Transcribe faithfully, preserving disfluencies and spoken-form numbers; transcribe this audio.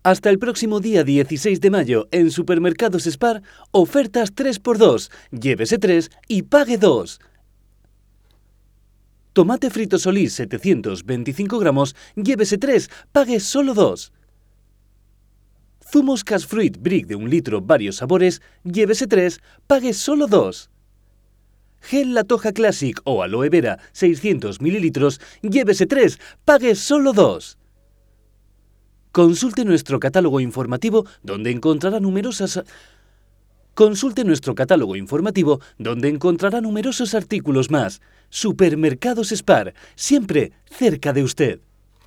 Hasta el próximo día dieciséis de mayo en Supermercados Spar, ofertas tres por dos. Llévese tres y pague dos. Tomate frito Solís setecientos veinticinco gramos, llévese tres, pague solo dos. Zumos Cash Fruit Brick de un litro, varios sabores, llévese tres, pague solo dos. Gel La Toja Classic o Aloe Vera seiscientos mililitros, llévese tres, pague solo dos. Consulte nuestro catálogo informativo donde encontrará numerosas... Consulte nuestro catálogo informativo donde encontrará numerosos artículos más. Supermercados Spar, siempre cerca de usted.